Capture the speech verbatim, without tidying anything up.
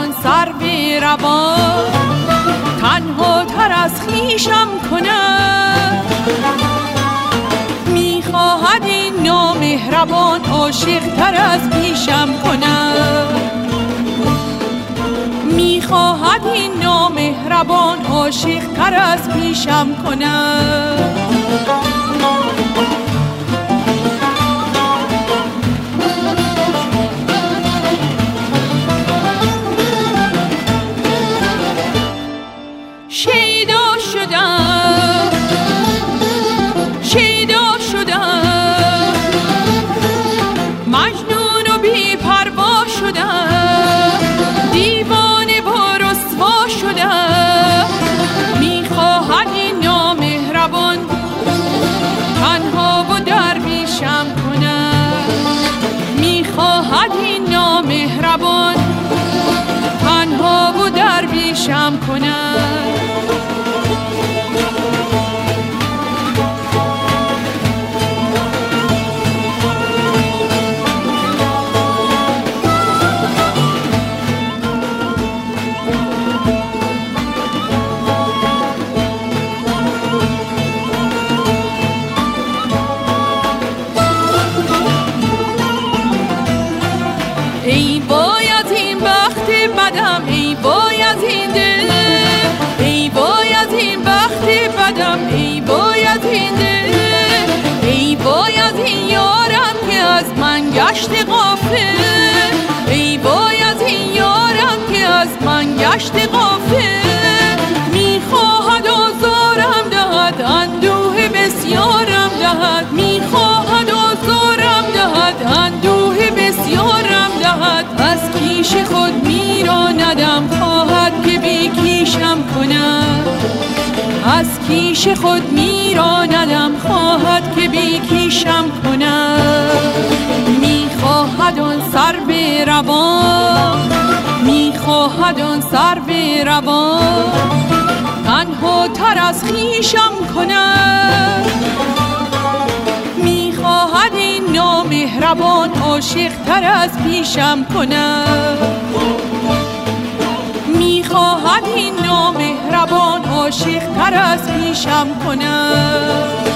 سر به روان تنها تر از خویشم کند. میخواهد این نامهربان عاشق تر از پیشم کند. میخواهد این نامهربان عاشق تر از پیشم کند. شیدا شدم شیدا شدم مجنون و بی پروا شدم، دیوانه و رسوا شدم. میخواهد این نامهربان تنها و درویشم کند. میخواهد این نامهربان تنها و درویشم کند. ای وای از این بخت بدم، ای وای از این دل، ای وای از این بخت بدم، ای وای از این دل، ای وای از این یارم که از من گشت غافل، ای وای از این یارم که از من گشت غافل. میخواهد آزارم دهد، اندوه بسیارم دهد، میخواهد آزارم دهد، اندوه بسیارم دهد. از کیش خود میراندم، خواهد که بی کیشم کند. از کیش خود میراندم، خواهد که بی کیشم کند. میخواهد آن سر به روان، میخواهد آن سر به روان تنها تر از خویشم کند. میخواهد این نامهربان عاشق تر از پیشم کند. میخواهد این نامهربان عاشق تر از پیشم کند.